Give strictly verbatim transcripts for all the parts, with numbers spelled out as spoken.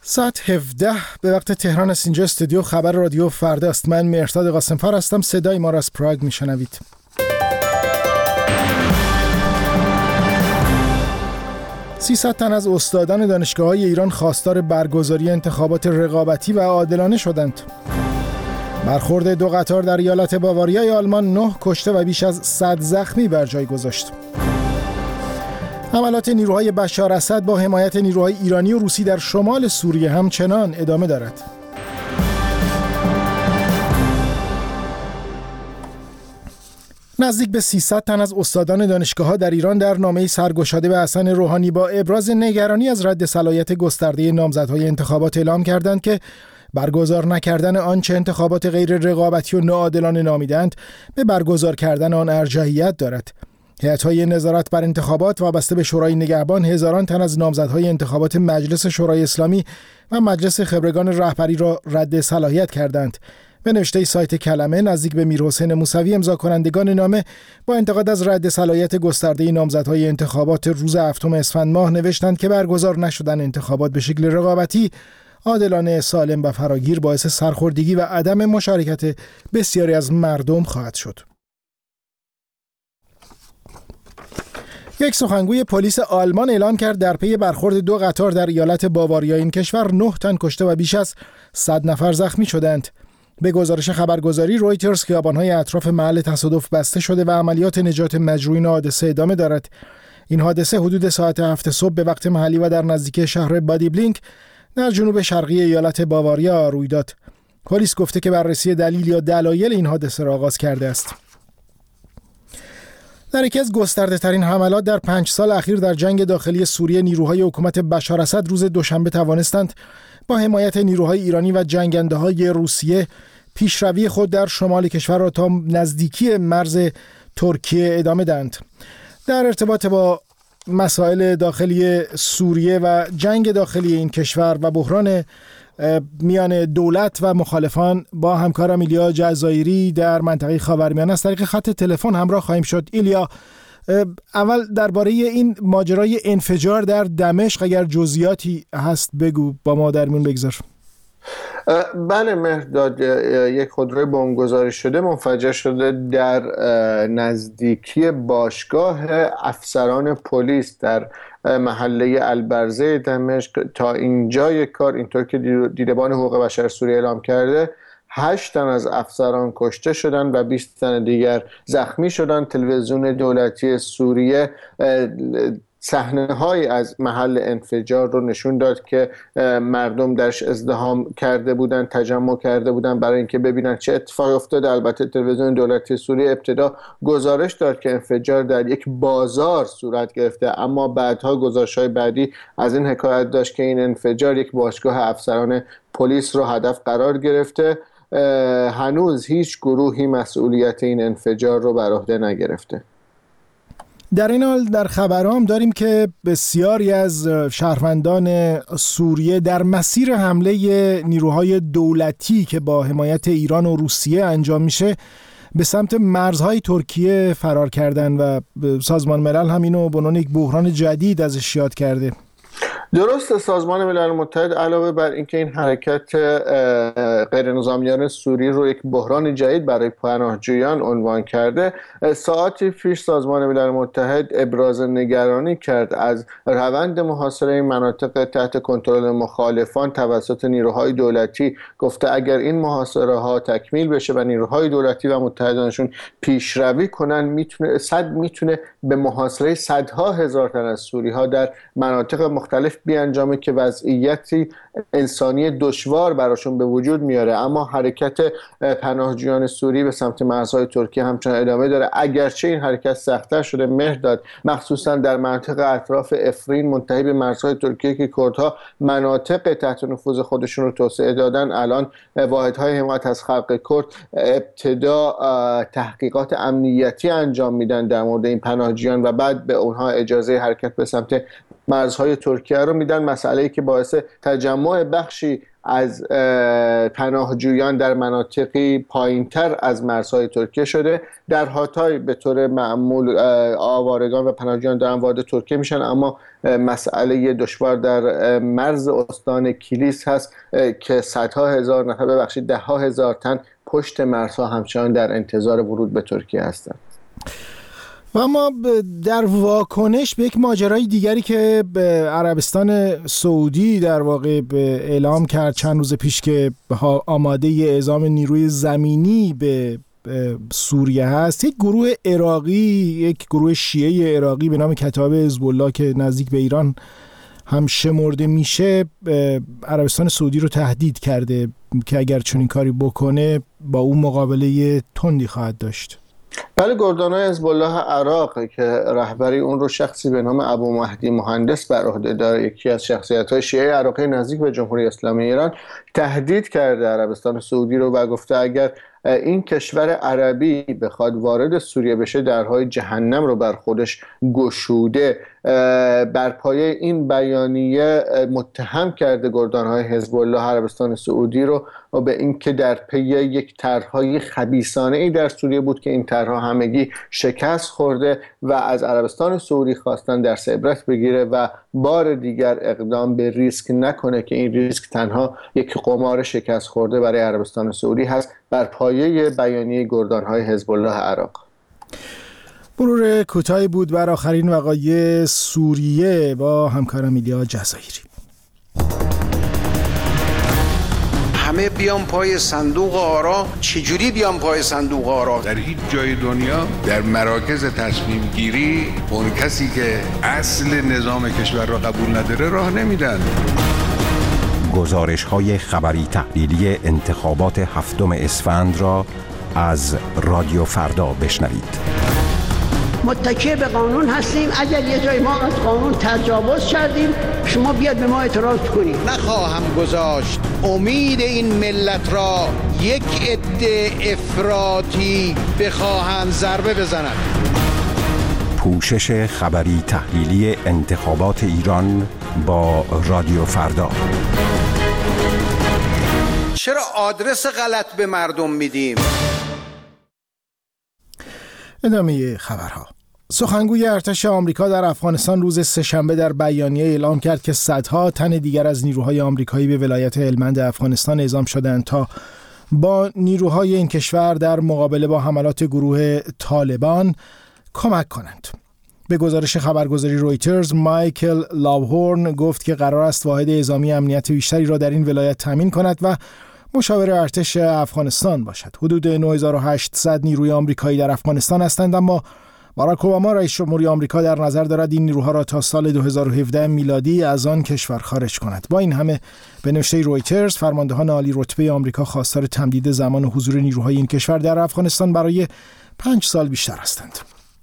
ساعت هفده به وقت تهران است. اینجا استودیو خبر رادیو فردا است. من مهرداد قاسم‌فر هستم. صدای ما را از پراگ میشنوید. سیصد تن از استادان دانشگاه‌های ایران خواستار برگزاری انتخابات رقابتی و عادلانه شدند. برخورد دو قطار در ایالت باواریای آلمان نه کشته و بیش از صد زخمی بر جای گذاشت. حملات نیروهای بشار اسد با حمایت نیروهای ایرانی و روسی در شمال سوریه همچنان ادامه دارد. نزدیک به سیصد تن از استادان دانشگاه‌ها در ایران در نامه‌ای سرگشاده به حسن روحانی با ابراز نگرانی از رد صلاحیت گسترده نامزدهای انتخابات اعلام کردند که برگزار نکردن آنچه انتخابات غیر رقابتی و ناعادلانه نامیدند به برگزار کردن آن ارجحیت دارد. هیئت‌های نظارت بر انتخابات وابسته به شورای نگهبان هزاران تن از نامزدهای انتخابات مجلس شورای اسلامی و مجلس خبرگان رهبری را رد صلاحیت کردند. به نوشته سایت کلمه، نزدیک به میرحسین موسوی امضا کنندگان نامه با انتقاد از رد صلاحیت گسترده نامزدهای انتخابات روز هفتم اسفند ماه نوشتند که برگزار نشدن انتخابات به شکل رقابتی، عادلانه، سالم و فراگیر باعث سرخوردگی و عدم مشارکت بسیاری از مردم خواهد شد. یک سخنگوی پلیس آلمان اعلام کرد در پی برخورد دو قطار در ایالت باواریا این کشور نه تن کشته و بیش از صد نفر زخمی شدند. به گزارش خبرگزاری رویترز خیابان‌های اطراف محل تصادف بسته شده و عملیات نجات مجروحین حادثه ادامه دارد. این حادثه حدود ساعت هفت صبح به وقت محلی و در نزدیکی شهر بادیبلینک در جنوب شرقی ایالت باواریا روی داد. پلیس گفته که بررسی دلیل یا دلایل این حادثه را آغاز کرده است. در یکی از گسترده ترین حملات در پنج سال اخیر در جنگ داخلی سوریه، نیروهای حکومت بشار اسد روز دوشنبه توانستند با حمایت نیروهای ایرانی و جنگنده‌های روسیه پیشروی خود در شمال کشور را تا نزدیکی مرز ترکیه ادامه دهند. در ارتباط با مسائل داخلی سوریه و جنگ داخلی این کشور و بحران میان دولت و مخالفان با همکارم ایلیا جزایری در منطقه خاورمیانه از طریق خط تلفن همراه خواهیم شد. ایلیا، اول درباره این ماجرای انفجار در دمشق اگر جزئیاتی هست بگو، با ما در میون بگذار. بله مهرداد، یک خودروی بمبگذاری شده منفجر شده در نزدیکی باشگاه افسران پلیس در محله البرزه دمشق. تا اینجای کار، اینطور که دیدبان حقوق بشر سوریه اعلام کرده، هشت تن از افسران کشته شدند و بیست تن دیگر زخمی شدند. تلویزیون دولتی سوریه صحنه‌هایی از محل انفجار رو نشون داد که مردم درش ازدحام کرده بودند، تجمع کرده بودند برای اینکه ببینن چه اتفاقی افتاده. البته تلویزیون دولتی سوریه ابتدا گزارش داد که انفجار در یک بازار صورت گرفته، اما بعدها گزارش‌های بعدی از این حکایت داشت که این انفجار یک باشگاه افسران پلیس رو هدف قرار گرفته. هنوز هیچ گروهی مسئولیت این انفجار رو بر عهده نگرفته. در این حال در خبرام داریم که بسیاری از شهروندان سوریه در مسیر حمله نیروهای دولتی که با حمایت ایران و روسیه انجام میشه به سمت مرزهای ترکیه فرار کردن و سازمان ملل هم اینو به عنوان یک بحران جدید ازش یاد کرده. درست، سازمان ملل متحد علاوه بر اینکه این حرکت غیر نظامیان سوری رو یک بحران جدید برای پناهجویان عنوان کرده، ساعتی پیش سازمان ملل متحد ابراز نگرانی کرد از روند محاصره مناطق تحت کنترل مخالفان توسط نیروهای دولتی. گفته اگر این محاصره ها تکمیل بشه و نیروهای دولتی و متحدانشون پیشروی کنن، میتونه صد میتونه به محاصره صدها هزار تن از سوری ها در مناطق مختلف بیانجامه که وضعیتی انسانی دشوار براشون به وجود میاره. اما حرکت پناهجویان سوری به سمت مرزهای ترکیه همچنان ادامه داره، اگرچه این حرکت سخت‌تر شده مهرداد، مخصوصا در منطقه اطراف افرین منتهی به مرزهای ترکیه که کردها مناطق تحت نفوذ خودشون رو توسعه دادن. الان واحدهای حمایت از خلق کرد ابتدا تحقیقات امنیتی انجام میدن در مورد این پناهجویان و بعد به اونها اجازه حرکت به سمت مرزهای ترکیه رو میدن، مسئله‌ای که باعث تجمع بخشی از پناهجویان در مناطقی پایینتر از مرزهای ترکیه شده. در هاتای به طور معمول آوارگان و پناهجویان دارن وارد ترکیه میشن، اما مسئله دشوار در مرز استان کیلیس هست که صدها هزار نفر، ببخشید ده ها هزار تن پشت مرزها همچنان در انتظار ورود به ترکیه هستند. و اما در واکنش به یک ماجرای دیگری که به عربستان سعودی در واقع اعلام کرد چند روز پیش که آماده اعزام نیروی زمینی به سوریه هست، یک گروه عراقی، یک گروه شیعه عراقی به نام کتاب حزب الله که نزدیک به ایران هم شمرده میشه، عربستان سعودی رو تهدید کرده که اگر چنین کاری بکنه با اون مقابله تندی خواهد داشت. بله، گردانای حزب الله عراق که رهبری اون رو شخصی به نام ابو مهدی مهندس بر عهده داره، یکی از شخصیت‌های شیعه عراقی نزدیک به جمهوری اسلامی ایران، تهدید کرده عربستان سعودی رو و گفته اگر این کشور عربی بخواد وارد سوریه بشه درهای جهنم رو بر خودش گشوده. بر پایه این بیانیه متهم کرده گردانهای حزب الله عربستان سعودی رو به اینکه در پی یک طرح‌های خبیثانه‌ای در سوریه بود که این طرح‌ها همگی شکست خورده و از عربستان سعودی خواستن درس عبرت بگیره و بار دیگر اقدام به ریسک نکنه که این ریسک تنها یک قمار شکست خورده برای عربستان سعودی هست. بر پایه بیانیه گردانهای حزب الله عراق. مرور کوتاهی بود بر آخرین وقایع سوریه با همکارم ایلیا جزایری. همه بیان پای صندوق آرا. چجوری بیان پای صندوق آرا؟ در هیچ جای دنیا در مراکز تصمیم گیری اون کسی که اصل نظام کشور را قبول نداره راه نمیدن. گزارش های خبری تحلیلی انتخابات هفتم اسفند را از رادیو فردا بشنوید. متکی به قانون هستیم. اگر یه جای ما از قانون تجاوز کردیم شما بیاد به ما اعتراض کنید. نخواهم گذاشت امید این ملت را یک عده افراطی بخواهند ضربه بزنند. پوشش خبری تحلیلی انتخابات ایران با رادیو فردا. چرا آدرس غلط به مردم میدیم؟ ادامه خبرها. سخنگوی ارتش آمریکا در افغانستان روز سه‌شنبه در بیانیه اعلام کرد که صدها تن دیگر از نیروهای آمریکایی به ولایت هلمند افغانستان اعزام شدند تا با نیروهای این کشور در مقابله با حملات گروه طالبان کمک کنند. به گزارش خبرگزاری رویترز، مایکل لاوهورن گفت که قرار است واحد اعزامی امنیت بیشتری را در این ولایت تامین کند و مشاور ارتش افغانستان باشد. حدود نه هزار و هشتصد نیروی آمریکایی در افغانستان هستند، اما باراک اوباما رئیس جمهوری آمریکا در نظر دارد این نیروها را تا سال دو هزار و هفده میلادی از آن کشور خارج کند. با این همه به نوشته رویترز، فرماندهان عالی رتبه آمریکا خواستار تمدید زمان حضور نیروهای این کشور در افغانستان برای پنج سال بیشتر هستند.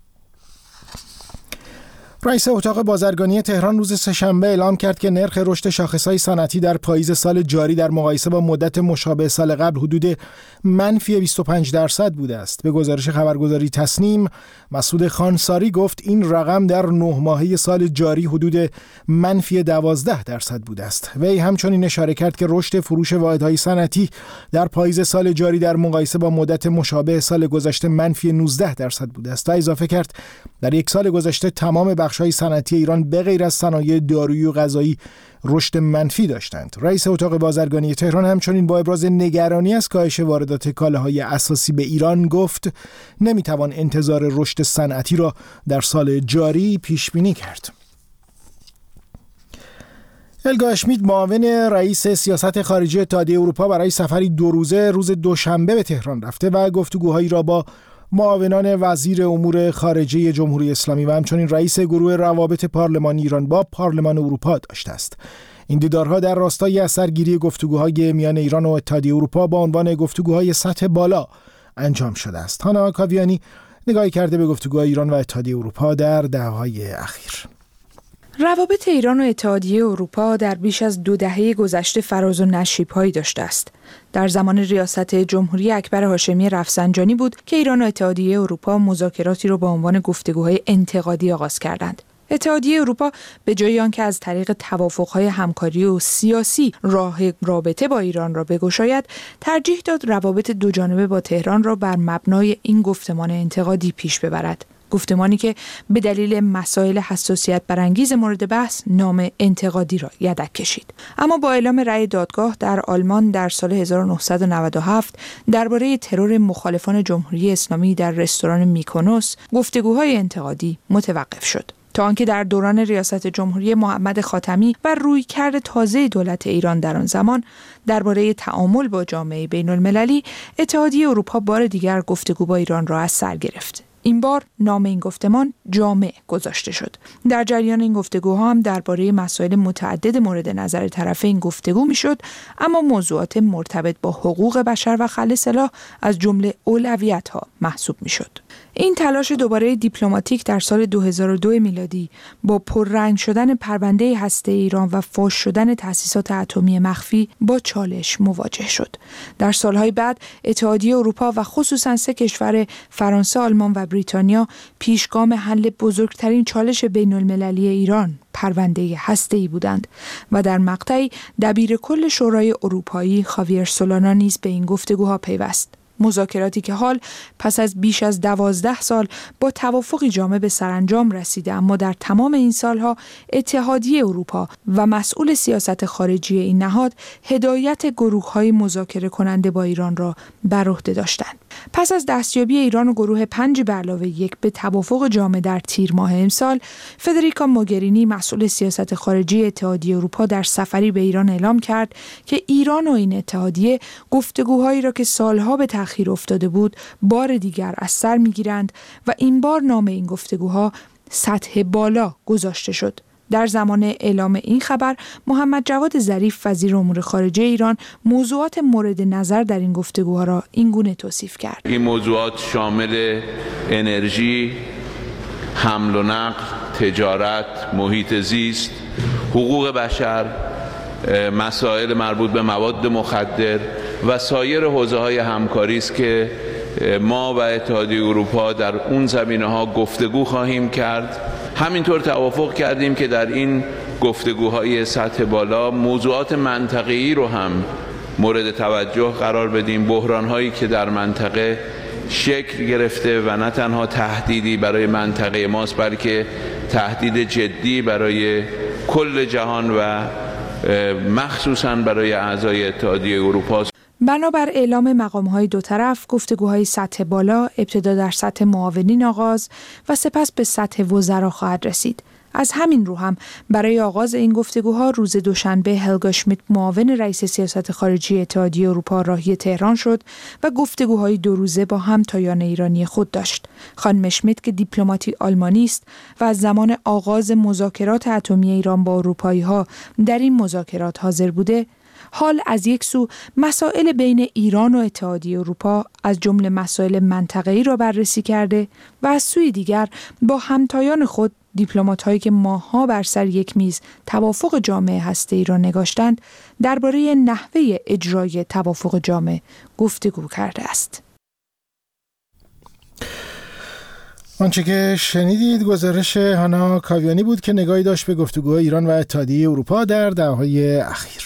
رئیس اتاق بازرگانی تهران روز سه‌شنبه اعلام کرد که نرخ رشد شاخص‌های صنعتی در پاییز سال جاری در مقایسه با مدت مشابه سال قبل حدود منفی بیست و پنج درصد بوده است. به گزارش خبرگزاری تسنیم، مسعود خانساری گفت این رقم در نه ماهه سال جاری حدود منفی دوازده درصد بوده است. وی همچنین اشاره کرد که رشد فروش واحدهای صنعتی در پاییز سال جاری در مقایسه با مدت مشابه سال گذشته منفی نوزده درصد بوده است. و اضافه کرد در یک سال گذشته تمام بخش‌های صنعتی ایران به غیر از صنایع دارویی و غذایی رشد منفی داشتند. رئیس اتاق بازرگانی تهران همچنین با ابراز نگرانی از کاهش واردات کالاهای اساسی به ایران گفت نمیتوان انتظار رشد صنعتی را در سال جاری پیش بینی کرد. هلگا اشمیت، معاون رئیس سیاست خارجی اتحادیه اروپا، برای سفری دو روزه روز دوشنبه به تهران رفته و گفتگوهایی را با معاونان وزیر امور خارجه جمهوری اسلامی و همچنین رئیس گروه روابط پارلمانی ایران با پارلمان اروپا داشته است. این دیدارها در راستای اثرگیری گفتگوهای میان ایران و اتحادیه اروپا با عنوان گفتگوهای سطح بالا انجام شده است. هانا کاویانی نگاهی کرده به گفتگوهای ایران و اتحادیه اروپا در دهه‌های اخیر. روابط ایران و اتحادیه اروپا در بیش از دو دهه گذشته فراز و نشیب‌هایی داشته است. در زمان ریاست جمهوری اکبر هاشمی رفسنجانی بود که ایران و اتحادیه اروپا مذاکراتی را با عنوان گفتگوهای انتقادی آغاز کردند. اتحادیه اروپا به جای آنکه از طریق توافق‌های همکاری و سیاسی راه رابطه با ایران را بگشاید، ترجیح داد روابط دوجانبه با تهران را بر مبنای این گفتمان انتقادی پیش ببرد. گفتمانی که به دلیل مسائل حساسیت برانگیز مورد بحث نام انتقادی را یدک کشید. اما با اعلام رأی دادگاه در آلمان در سال هزار و نهصد و نود و هفت درباره ترور مخالفان جمهوری اسلامی در رستوران میکونوس، گفتگوهای انتقادی متوقف شد. تا آنکه در دوران ریاست جمهوری محمد خاتمی و رویکرد تازه دولت ایران در آن زمان درباره تعامل با جامعه بین المللی، اتحادیه اروپا بار دیگر گفتگو با ایران را از سر گرفت. این بار نام این گفتمان جامع گذاشته شد. در جریان این گفتگوها هم درباره مسائل متعدد مورد نظر طرفین گفتگو میشد، اما موضوعات مرتبط با حقوق بشر و خلع سلاح از جمله اولویت‌ها محسوب میشد. این تلاش دوباره دیپلماتیک در سال دو هزار و دو میلادی با پررنگ شدن پرونده هسته ایران و فاش شدن تأسیسات اتمی مخفی با چالش مواجه شد. در سالهای بعد اتحادیه اروپا و خصوصا سه کشور فرانسه، آلمان و بریتانیا پیشگام حل بزرگترین چالش بین المللی ایران، پرونده هسته‌ای بودند و در مقطعی دبیر کل شورای اروپایی خاویر سولانا نیز به این گفتگوها پیوست. مذاکراتی که حال پس از بیش از دوازده سال با توافقی جامع به سرانجام رسیده، اما در تمام این سالها اتحادیه اروپا و مسئول سیاست خارجی این نهاد هدایت گروه‌های مذاکره کننده با ایران را بر عهده داشتند. پس از دستیابی ایران و گروه پنج به علاوه یک به توافق جامع در تیر ماه امسال، فدریکا موگرینی مسئول سیاست خارجی اتحادیه اروپا در سفری به ایران اعلام کرد که ایران و این اتحادیه گفتگوهایی را که سالها به تأخیر افتاده بود بار دیگر از سر می‌گیرند و این بار نام این گفتگوها سطح بالا گذاشته شد. در زمان اعلام این خبر، محمد جواد ظریف وزیر امور خارجه ایران موضوعات مورد نظر در این گفتگوها را این گونه توصیف کرد: این موضوعات شامل انرژی، حمل و نقل، تجارت، محیط زیست، حقوق بشر، مسائل مربوط به مواد مخدر و سایر حوزه‌های همکاری است که ما و اتحادیه اروپا در اون زمینه‌ها گفتگو خواهیم کرد. همینطور توافق کردیم که در این گفتگوهای سطح بالا موضوعات منطقه‌ای رو هم مورد توجه قرار بدیم، بحران‌هایی که در منطقه شکل گرفته و نه تنها تهدیدی برای منطقه ماست، بلکه تهدید جدی برای کل جهان و مخصوصاً برای اعضای اتحادیه اروپا. بنابر اعلام مقام‌های دو طرف، گفتگوهای سطح بالا ابتدا در سطح معاونین آغاز و سپس به سطح وزرا خواهد رسید. از همین رو هم برای آغاز این گفتگوها روز دوشنبه هلگا شمیت، معاون رئیس سیاست خارجی اتحادیه اروپا، راهی تهران شد و گفتگوهای دو روزه با همتایان ایرانی خود داشت. خانم شمیت که دیپلماتی آلمانی است و از زمان آغاز مذاکرات اتمی ایران با اروپایی‌ها در این مذاکرات حاضر بوده، حال از یک سو مسائل بین ایران و اتحادیه اروپا از جمله مسائل منطقه‌ای را بررسی کرده و از سوی دیگر با همتایان خود، دیپلمات‌هایی که ماه‌ها بر سر یک میز توافق جامع هسته‌ای را نگاشتند، درباره نحوه اجرای توافق جامع گفتگو کرده است. آنچه که شنیدید گزارش هانا کاویانی بود که نگاهی داشت به گفتگوهای ایران و اتحادیه اروپا در دهه‌های اخیر.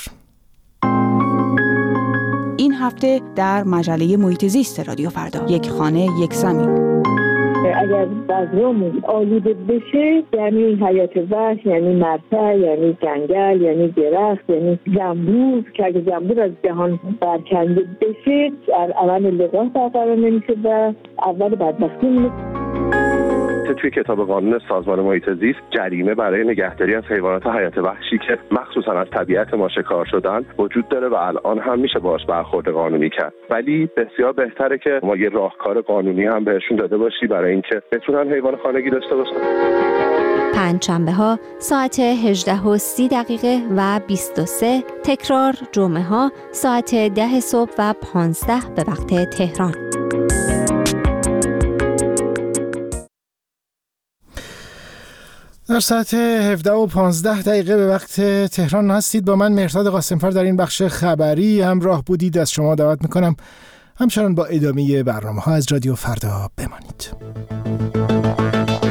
این هفته در مجله محیط زیست رادیو فردا، یک خانه یک زمین. اگر فضامون آلوده بشه یعنی حیات وحش، یعنی مرتع، یعنی جنگل، یعنی درخت، یعنی زنبور که اگر زنبور از جهان برکنده بشه اول لقاح برقرار نمیشه و اول بدبختی میشه. توی کتاب قانون سازمان محیط زیست جریمه برای نگهداری از حیوانات حیات وحشی که مخصوصا از طبیعت ما شکار شدن وجود داره و الان هم میشه باهاش برخورد قانونی کرد، ولی بسیار بهتره که ما یه راهکار قانونی هم بهشون داده باشی برای اینکه بتونن حیوان خانگی داشته باشن. پنجشنبه ها ساعت هجده و سی دقیقه و بیست و سه، تکرار جمعه ها ساعت ده صبح و پانزده به وقت تهران. در ساعت هفده و پانزده دقیقه به وقت تهران هستید. با من مهرداد قاسمفر در این بخش خبری همراه بودید. از شما دعوت میکنم همچنان با ادامه برنامه ها از رادیو فردا بمانید.